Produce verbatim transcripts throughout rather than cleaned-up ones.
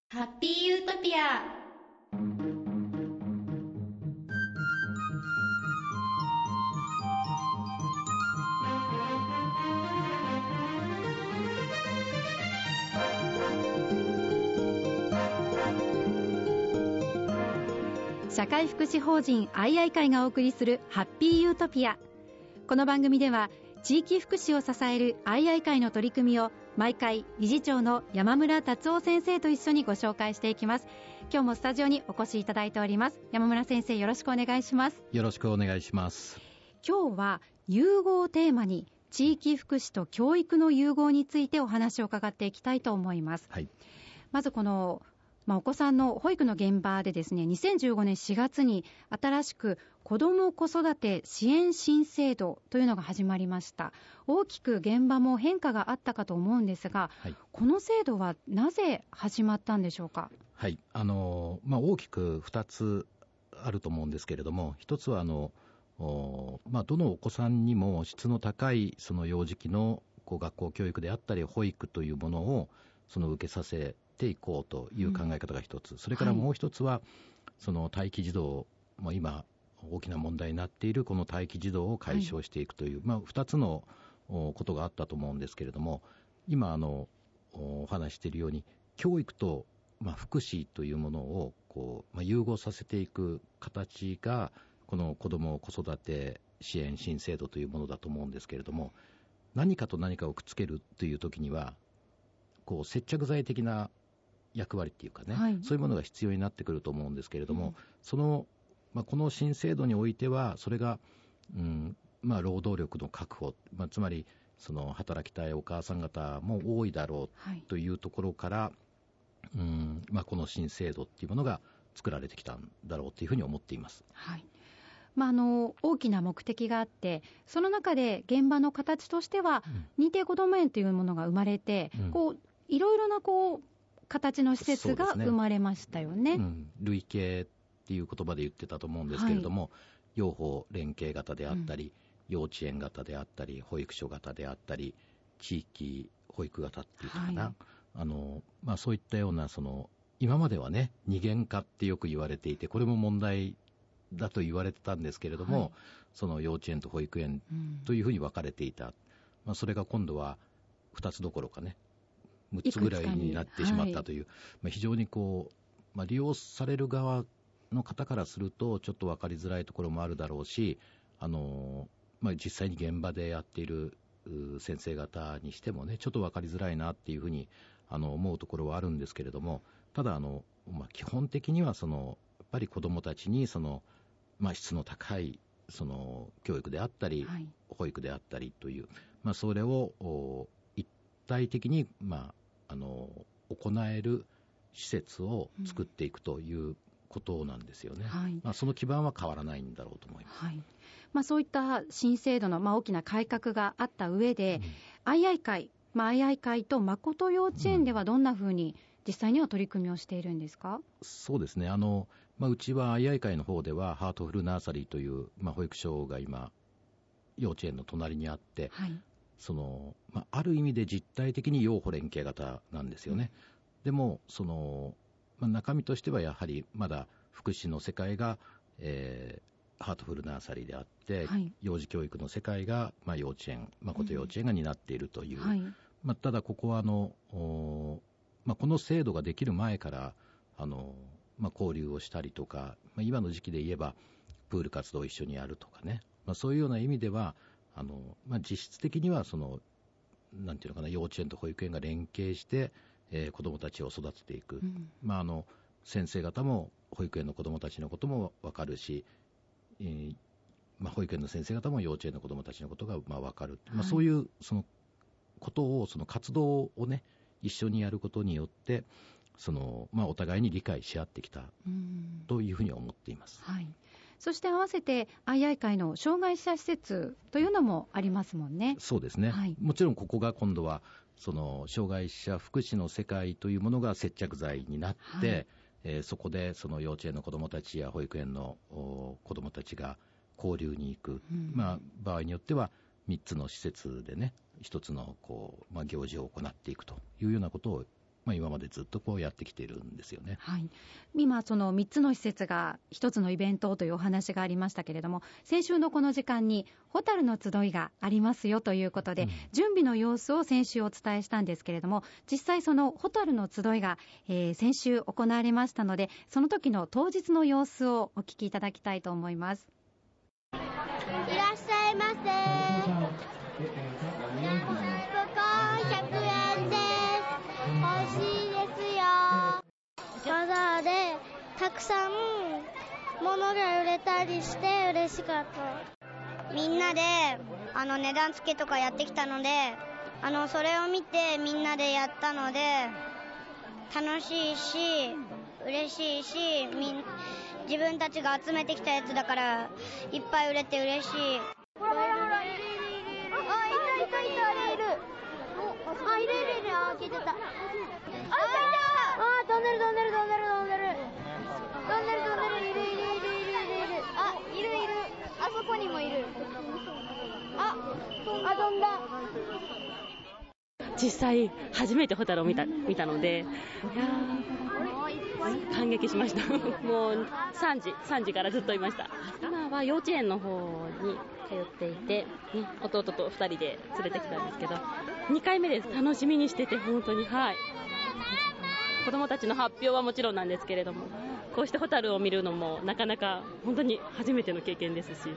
ハッピーユートピア。 社会福祉法人アイアイ会がお送りするハッピーユートピア。この番組では地域福祉を支えるアイアイ会の取り組みを毎回理事長の山村達夫先生と一緒にご紹介していきます。今日もスタジオにお越しいただいております。山村先生、よろしくお願いします。 よろしくお願いします。 今日は融合をテーマに地域福祉と教育の融合についてお話を伺っていきたいと思います。 はい、 まずこのまあ、お子さんの保育の現場でですね、にせんじゅうごねんしがつに新しく子ども子育て支援新制度というのが始まりました。大きく現場も変化があったかと思うんですが、はい、この制度はなぜ始まったんでしょうか。 はい、あのまあ、大きくふたつあると思うんですけれども、ひとつはあの、まあ、どのお子さんにも質の高いその幼児期のこう学校教育であったり保育というものをその受けさせていこうという考え方が一つ、うん、それからもう一つは、はい、その待機児童、まあ、今大きな問題になっているこの待機児童を解消していくという、はい、まあ、二つのことがあったと思うんですけれども、今あのお話しているように教育と、まあ、福祉というものをこう、まあ、融合させていく形がこの子ども子育て支援新制度というものだと思うんですけれども、何かと何かをくっつけるというときにはこう接着剤的な役割っていうかね、はい、そういうものが必要になってくると思うんですけれども、うん、その、まあ、この新制度においてはそれが、うんまあ、労働力の確保、まあ、つまりその働きたいお母さん方も多いだろうというところから、はい、うんまあ、この新制度っていうものが作られてきたんだろうというふうに思っています。 はい、まあ、あの大きな目的があって、その中で現場の形としては、うん、認定こども園というものが生まれて、うん、こういろいろなこう形の施設が生まれましたよね。 うん、類型っていう言葉で言ってたと思うんですけれども、はい、幼保連携型であったり、うん、幼稚園型であったり、保育所型であったり、地域保育型っていうかな、はい、あのまあ、そういったようなその今まではね二元化ってよく言われていて、これも問題だと言われてたんですけれども、はい、その幼稚園と保育園というふうに分かれていた、うんまあ、それが今度はふたつどころかねむっつぐらいになってしまったという、はいまあ、非常にこう、まあ、利用される側の方からするとちょっと分かりづらいところもあるだろうし、あの、まあ、実際に現場でやっている先生方にしてもねちょっと分かりづらいなっていうふうにあの思うところはあるんですけれども、ただあの、まあ、基本的にはそのやっぱり子どもたちにその、まあ、質の高いその教育であったり、はい、保育であったりという、まあ、それを一体的に、まああの行える施設を作っていくということなんですよね、うんはいまあ、その基盤は変わらないんだろうと思います、 はいまあ、そういった新制度の、まあ、大きな改革があった上で、うん、アイアイ会、まあ、アイアイ会と誠幼稚園ではどんなふうに実際には取り組みをしているんですか。うん、 そうですね、あの、まあ、うちは アイアイ 会の方ではハートフルナーサリーという、まあ、保育所が今幼稚園の隣にあって、はいそのまあ、ある意味で実体的に幼保連携型なんですよね、うん、でもその、まあ、中身としてはやはりまだ福祉の世界が、えー、ハートフルナーサリーであって、はい、幼児教育の世界が、まあ、幼稚園誠幼稚園が担っているという、うんはいまあ、ただここはあの、まあ、この制度ができる前からあの、まあ、交流をしたりとか、まあ、今の時期で言えばプール活動を一緒にやるとかね、まあ、そういうような意味ではあのまあ、実質的にはそのなんていうのかな幼稚園と保育園が連携して、えー、子どもたちを育てていく、うんまあ、あの先生方も保育園の子どもたちのことも分かるし、えーまあ、保育園の先生方も幼稚園の子どもたちのことがまあ分かる、はいまあ、そういうそのことをその活動をね一緒にやることによってその、まあ、お互いに理解し合ってきたというふうに思っています、 はい、そして合わせて アイアイ 会の障害者施設というのもありますもんね。 そうですね、はい、もちろんここが今度はその障害者福祉の世界というものが接着剤になって、はいえー、そこでその幼稚園の子どもたちや保育園の子どもたちが交流に行く、うんまあ、場合によってはみっつの施設でね一つのこう、まあ、行事を行っていくというようなことをまあ、今までずっとこうやってきているんですよね。 はい、今そのみっつの施設がひとつのイベントというお話がありましたけれども、先週のこの時間にホタルの集いがありますよということで、うん、準備の様子を先週お伝えしたんですけれども、実際そのホタルの集いが、えー、先週行われましたので、その時の当日の様子をお聞きいただきたいと思います。 いらっしゃいませ。ここひゃくえんです。美味しいですよ。バザーでたくさん物が売れたりして嬉しかった。みんなであの値段付けとかやってきたので、あのそれを見てみんなでやったので楽しいし嬉しいし、みん自分たちが集めてきたやつだからいっぱい売れて嬉しい。ほらほらほら、いるいるいるいる。あ、いたいたいた、あれいる。あ、いるいるいる。あ、消えちゃった。あ、いたいた。あ、飛んでる飛んでる飛んでる飛んでる飛んでる飛んでる。いるいるいるいるいるいる。あ、いるいる。あそこにもいる。あ、あ、飛んだ。 実際初めてホタルを見た見たので、いや感激しましたもうさんじさんじからずっといました。今は幼稚園の方に通っていて、ね、弟とふたりで連れてきたんですけど、にかいめです。楽しみにしてて本当に、はい、子どもたちの発表はもちろんなんですけれども、こうしてホタルを見るのもなかなか本当に初めての経験ですし。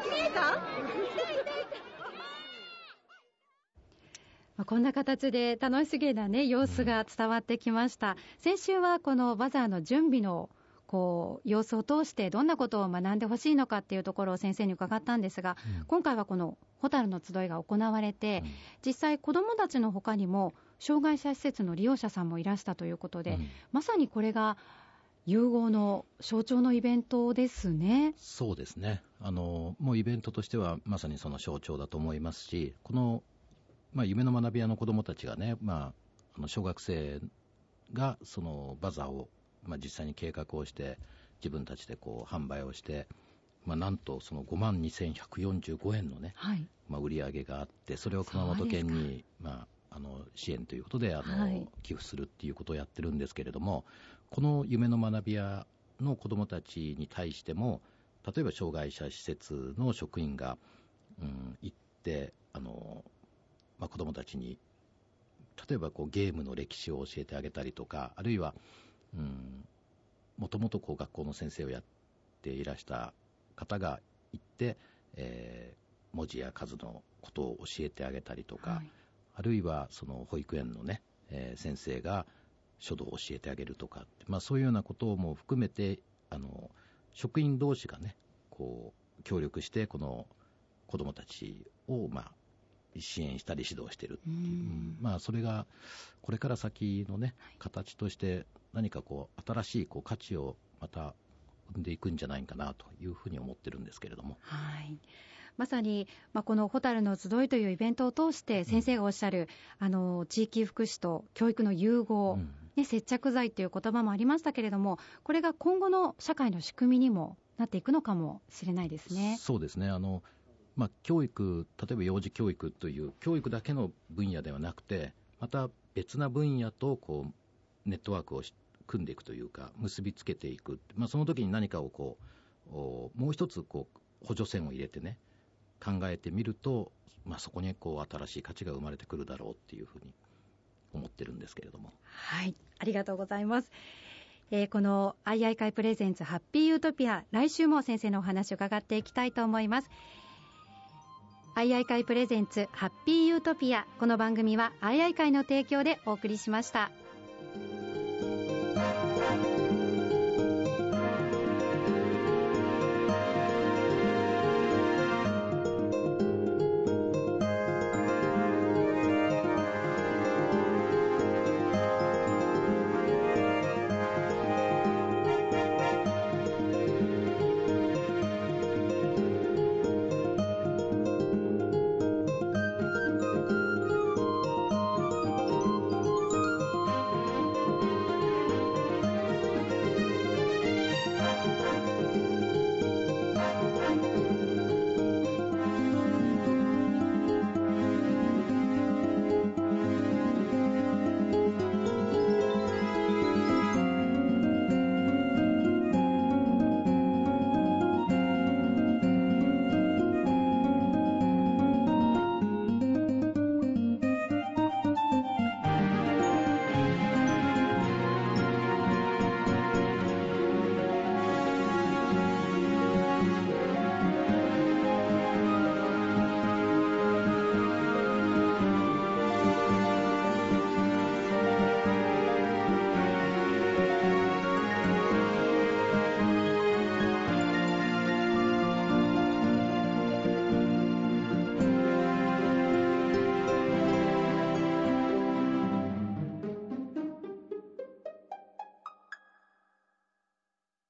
こんな形で楽しげな、ね、様子が伝わってきました。先週はこのバザーの準備のこう様子を通してどんなことを学んでほしいのかっていうところを先生に伺ったんですが、うん、今回はこのホタルの集いが行われて、うん、実際子どもたちの他にも障害者施設の利用者さんもいらしたということで、うん、まさにこれが融合の象徴のイベントですね。 そうですね。あのもうイベントとしてはまさにその象徴だと思いますし、このまあ、夢の学び屋の子どもたちがね、まあ、あの小学生がそのバザーを、まあ、実際に計画をして自分たちでこう販売をして、まあ、なんとそのごまんにせんひゃくよんじゅうごえんのね、はい、まあ、売り上げがあって、それを熊本県に、まあ、あの支援ということであの、はい、寄付するっていうことをやってるんですけれども、この夢の学び屋の子どもたちに対しても、例えば障害者施設の職員が、うん、行ってあのまあ、子どもたちに例えばこうゲームの歴史を教えてあげたりとか、あるいはもともと学校の先生をやっていらした方が行って、えー、文字や数のことを教えてあげたりとか、はい、あるいはその保育園の、ねえー、先生が書道を教えてあげるとか、まあ、そういうようなことも含めてあの職員同士がねこう協力してこの子どもたちをまあ支援したり指導しているっていう、うん、まあ、それがこれから先の、ね、形として何かこう新しいこう価値をまた生んでいくんじゃないかなというふうに思ってるんですけれども、 はい、まさに、まあ、このホタルの集いというイベントを通して先生がおっしゃる、うん、あの地域福祉と教育の融合、うんね、接着剤という言葉もありましたけれども、これが今後の社会の仕組みにもなっていくのかもしれないですね。 そうですね。あのまあ、教育、例えば幼児教育という教育だけの分野ではなくて、また別な分野とこうネットワークを組んでいくというか結びつけていく、まあ、その時に何かをこうもう一つこう補助線を入れてね考えてみると、まあ、そこにこう新しい価値が生まれてくるだろうっていうふうに思ってるんですけれども。 はい、ありがとうございます。えー、このアイアイ会プレゼンツハッピーユートピア、来週も先生のお話を伺っていきたいと思います。アイアイ会プレゼンツハッピーユートピア、この番組はアイアイ会の提供でお送りしました。